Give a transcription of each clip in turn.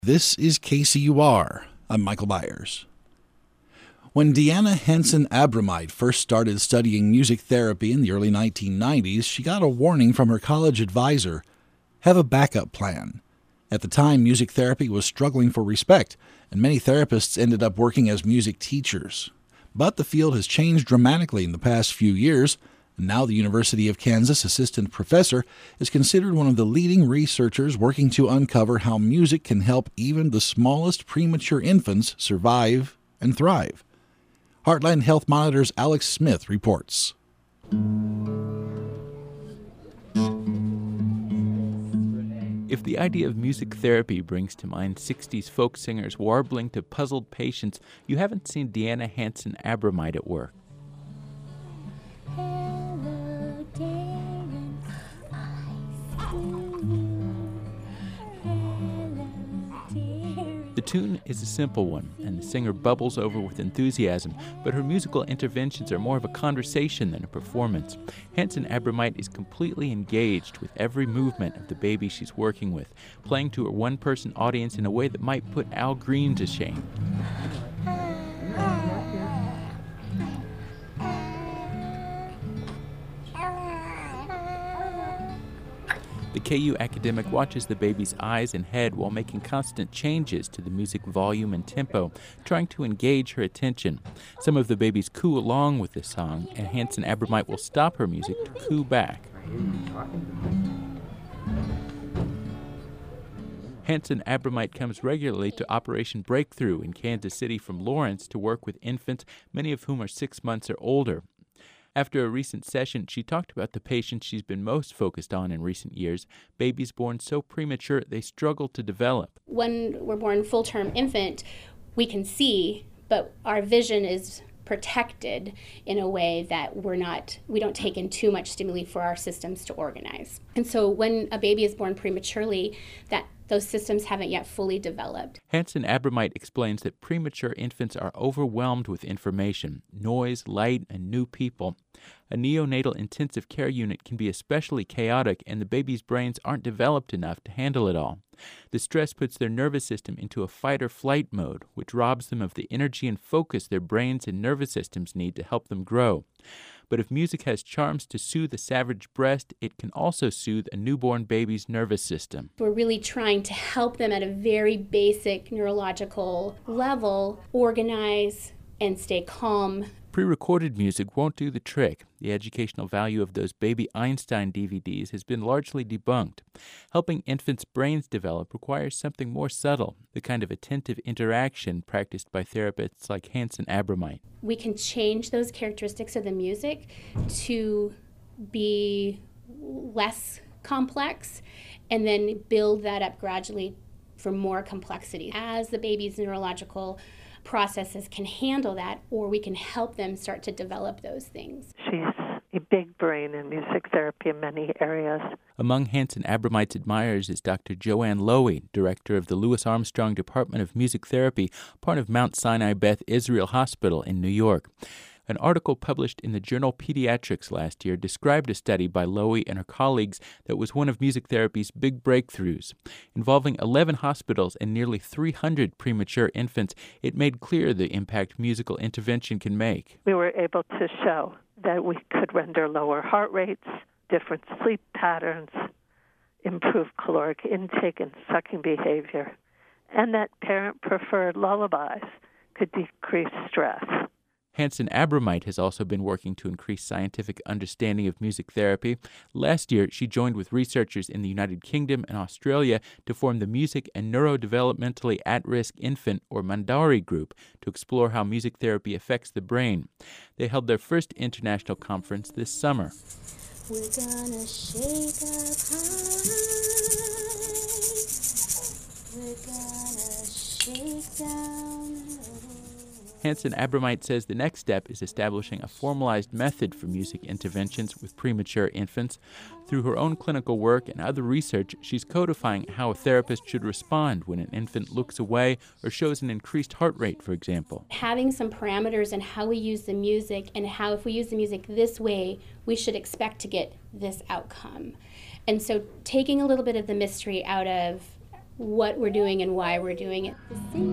This is KCUR. I'm Michael Byers. When Deanna Hanson Abramite first started studying music therapy in the early 1990s, she got a warning from her college advisor: have a backup plan. At the time, music therapy was struggling for respect, and many therapists ended up working as music teachers. But the field has changed dramatically in the past few years, and now the University of Kansas assistant professor is considered one of the leading researchers working to uncover how music can help even the smallest premature infants survive and thrive. Heartland Health Monitor's Alex Smith reports. If the idea of music therapy brings to mind 60s folk singers warbling to puzzled patients, you haven't seen Deanna Hanson Abramite at work. Hello, Darren, I see you. Hello, Darren. The tune is a simple one, and the singer bubbles over with enthusiasm, but her musical interventions are more of a conversation than a performance. Hanson Abramite is completely engaged with every movement of the baby she's working with, playing to her one-person audience in a way that might put Al Green to shame. The KU academic watches the baby's eyes and head while making constant changes to the music volume and tempo, trying to engage her attention. Some of the babies coo along with the song, and Hanson Abramite will stop her music to coo back. Hanson Abramite comes regularly to Operation Breakthrough in Kansas City from Lawrence to work with infants, many of whom are 6 months or older. After a recent session, she talked about the patients she's been most focused on in recent years, babies born so premature they struggle to develop. When we're born full-term infant, we can see, but our vision is protected in a way that we don't take in too much stimuli for our systems to organize. And so when a baby is born prematurely, those systems haven't yet fully developed. Hanson Abramite explains that premature infants are overwhelmed with information, noise, light, and new people. A neonatal intensive care unit can be especially chaotic, and the baby's brains aren't developed enough to handle it all. The stress puts their nervous system into a fight-or-flight mode, which robs them of the energy and focus their brains and nervous systems need to help them grow. But if music has charms to soothe a savage breast, it can also soothe a newborn baby's nervous system. We're really trying to help them at a very basic neurological level organize and stay calm. Pre-recorded music won't do the trick. The educational value of those Baby Einstein DVDs has been largely debunked. Helping infants' brains develop requires something more subtle, the kind of attentive interaction practiced by therapists like Hanson Abramite. We can change those characteristics of the music to be less complex and then build that up gradually for more complexity. As the baby's neurological processes can handle that, or we can help them start to develop those things. She's a big brain in music therapy in many areas. Among Hanson Abramite's admirers is Dr. Joanne Lowy, director of the Louis Armstrong Department of Music Therapy, part of Mount Sinai Beth Israel Hospital in New York. An article published in the journal Pediatrics last year described a study by Lowy and her colleagues that was one of music therapy's big breakthroughs. Involving 11 hospitals and nearly 300 premature infants, it made clear the impact musical intervention can make. We were able to show that we could render lower heart rates, different sleep patterns, improve caloric intake and sucking behavior, and that parent-preferred lullabies could decrease stress. Hanson Abramite has also been working to increase scientific understanding of music therapy. Last year, she joined with researchers in the United Kingdom and Australia to form the Music and Neurodevelopmentally At-Risk Infant, or MANDARI group, to explore how music therapy affects the brain. They held their first international conference this summer. We're gonna shake up high. We're gonna shake down low. Hanson Abramite says the next step is establishing a formalized method for music interventions with premature infants. Through her own clinical work and other research, she's codifying how a therapist should respond when an infant looks away or shows an increased heart rate, for example. Having some parameters in how we use the music and how if we use the music this way, we should expect to get this outcome. And so taking a little bit of the mystery out of what we're doing and why we're doing it.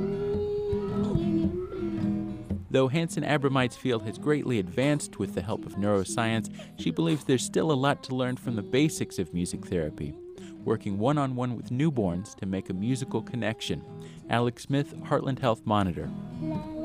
Though Hanson-Abramide's field has greatly advanced with the help of neuroscience, she believes there's still a lot to learn from the basics of music therapy, working one-on-one with newborns to make a musical connection. Alex Smith, Heartland Health Monitor. La